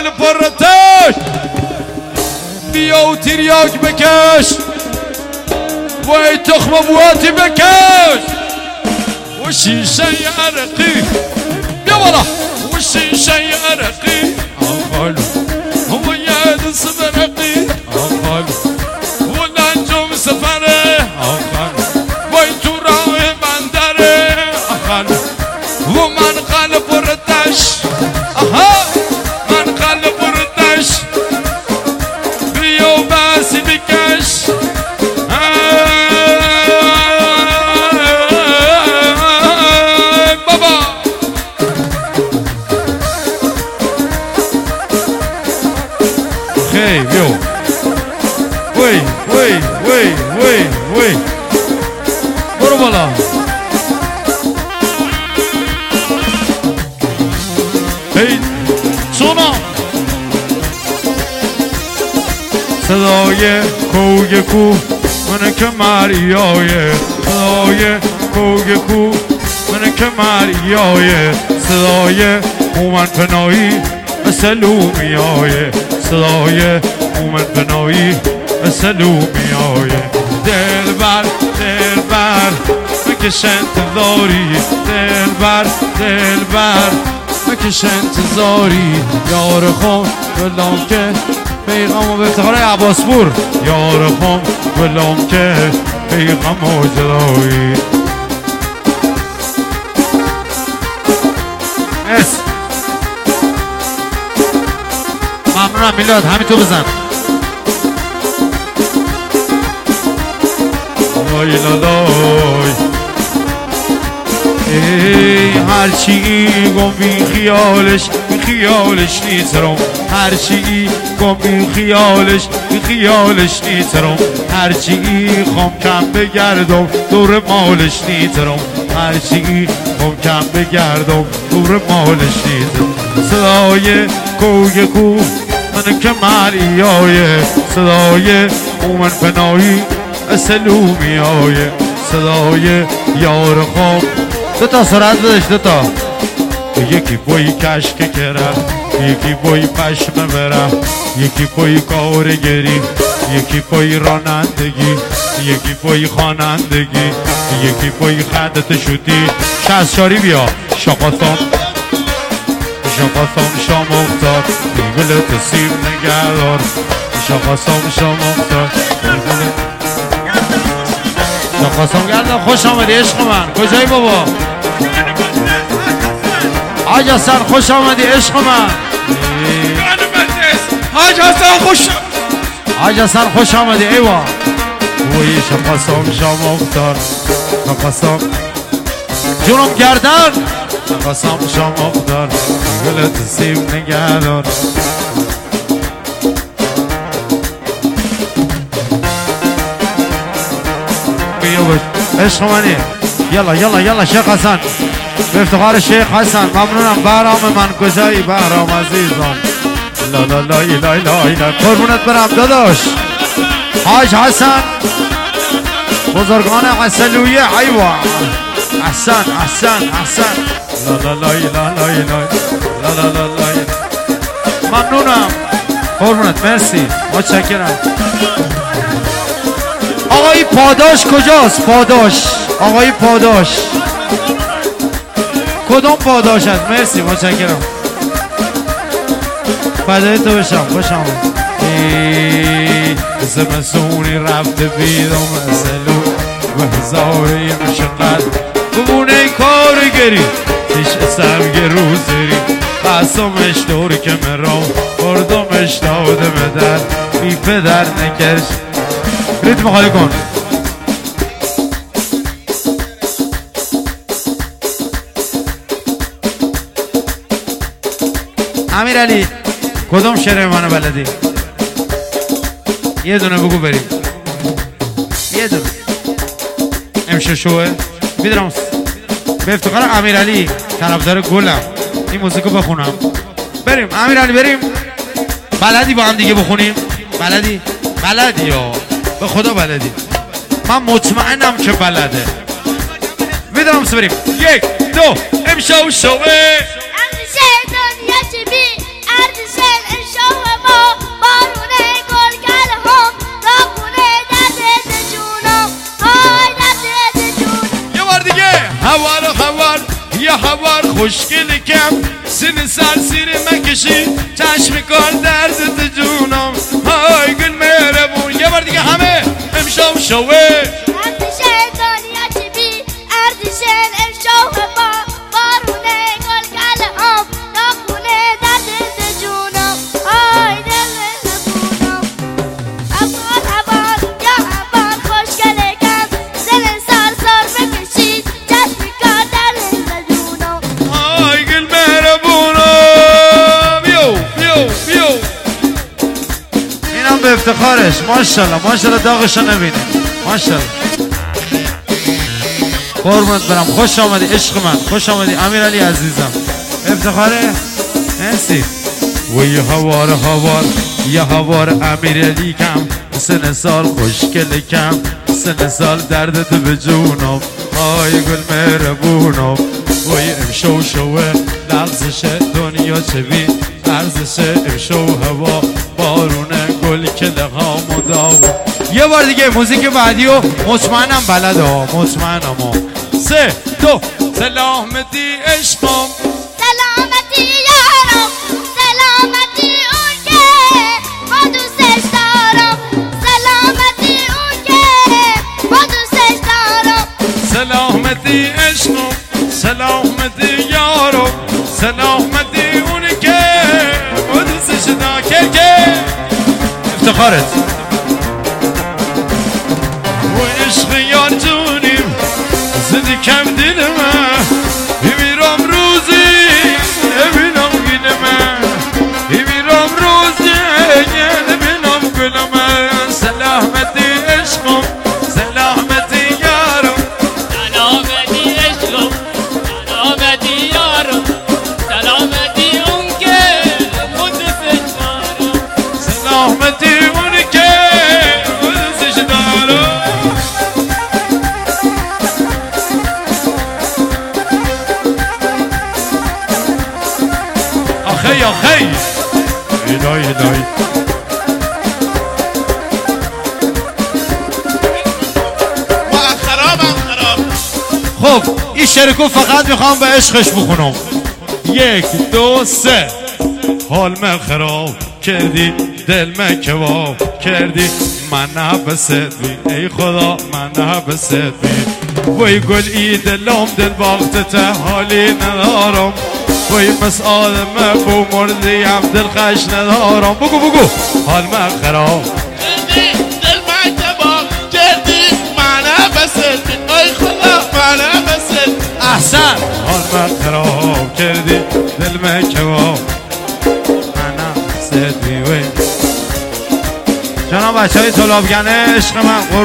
دل پرتش بیا و تریاک بکش وای تخم بواتی بکش و شیشه عرقی بیا بالا و شیشه عرقی آخالو و یاد سبرقی آخالو و لنجم سفره آخالو وای تو راه بندره آخالو و من قلب بردش آها من قلب بردش بیا و بسی بکش بابا خیلی بیو وی وی وی وی وی برو بالا هی سونا صدای کوگ کو منه که مریای صدای کوگ کو منه که مریای صدای مومن پناهی مثل لومیای صدای مومن پناهی مثل لومیای دلبر دلبر مکش انتظاری دلبر دلبر مکش انتظاری یار خون بلام که پیغام و به افتخار عباسپور یار خون بلام که پیغام و جدایی ممنونم میلاد همین تو بزن وای لالای ای هرچی گم بی خیالش نیترم هرچی گم بی خیالش نیترم هرچی خم کم بگردم دور مالش نیترم هرچی خم کم بگردم دور مالش نیترم صدای کوگ کو من که مریای صدای مومن پناهی اسلومیای صدای یار خواب دوتا سرعت بدش دوتا یکی پوی کشک کره یکی پوی پشم بره یکی پوی کارگری یکی پوی رانندگی یکی پوی خوانندگی یکی پوی خدت شدی شازشاری بیا شاقاسام شاقاسام شام اختار بیبلت سیم نگردار شاقاسام شام اختار شاقاسام گردم خوش آمدی عشق من کجایی بابا حاج حسن خوش آمدی عشق من حاج حسن خوش حاج حسن خوش آمدی ایوا وی شاقاسام شام اختار شاقاسام جونم گردن شاقاسام شام اختار گلت سیم نگردار عشق منی یلا یلا یلا شیخ حسن به افتخار شیخ حسن ممنونم بهرام من کجایی بهرام عزیزم لا لا لا لا لا لا قربونت برم داداش حاج حسن بزرگان عسلویه ایوا احسن احسن احسن لا لا لا لا لا لا لا لا لا ممنونم قربونت مرسی متشکرم آقای پاداش کجاست؟ پاداش آقای پاداش کدوم پاداش هست؟ مرسی متشکرم فدای تو بشم خوش آمد زمستونی رفته بیدم سلو و هزاری مشقت بمونه کارگری پیش سرگ روزری قسمش دور که مرام بردمش داده مدر بی پدر نکرش ریتم خالی کن امیر علی کدوم شعر منو بلدی؟ یه دونه بگو بریم یه دونه امشه شوه میدونم به افتخار امیر علی طرفدار گلم این موزیکو بخونم بریم امیر علی بریم بلدی با هم دیگه بخونیم بلدی؟ بلدی یا به خدا بلدی من مطمئنم که بلده میدونم بریم یک دو امشه و شوه دنیا چی بی اردشن خوشگل کم سن سرسیر مکشی چشم کار درد تو جونم های گل مهربون یه بار دیگه همه امشب شوه اردشن دنیا چی بی اردشن امشب با بارونه گل کلام ناخونه درد تو جونم های دل مهربونم افغان هبان یا هبان خوشگل کم سن سرسار بکشید چشم کار درد تو جونم های گل مهربونم بیو اینم به افتخارش ماشاءالله داغشو نبینیم ماشاءالله قربونت برم خوش آمدی عشق من خوش آمدی امیرعلی عزیزم افتخاره مرسی و یه هوار امیرعلی کم سن سال خوشگل کم سن سال دردت به جونم آی گل مهربونم و یه امشو شوه لغزش دنیا چه بی ارزش امشو هوا بارونه گل کله مداوم یه بار دیگه موزیک بعدی و مطمئنم بلده ها مطمئنم ها 3 2 سلامتی عشقم سلامتی یارم سلامتی اون که ما دوستش دارم سلامتی اون که ما دوستش دارم سلامتی عشقم سلامتی یارم سلامتی اون که ما دوستش دارم که افتخارت و عشق یار جونیم زدی کم دلمه بمیرم روزی ببینم گلمه بمیرم روزی ببینم گلمه سلامتی عشقم سلامتی یارم سلامتی عشقم سلامتی یارم سلامتی اون که خودش دارم سلامتی اون که خودش دارم آخی الهی خب این شرکو فقط میخوام به عشقش بخونم 1 2 3 حال من خراب کردی دل من کباب کردی من نبست بی ای خدا من نبست بی وی گل ای دلم دل باختت حالی ندارم وی پس آدم بو مردیم دل خش ندارم بگو حال من خراب کردی دل من کباب کردی من نبست بی ای خدا من نبست احسن حال من خراب کردی دل من کباب من نبست بی وی جناب بچه های طلابگنه عشق من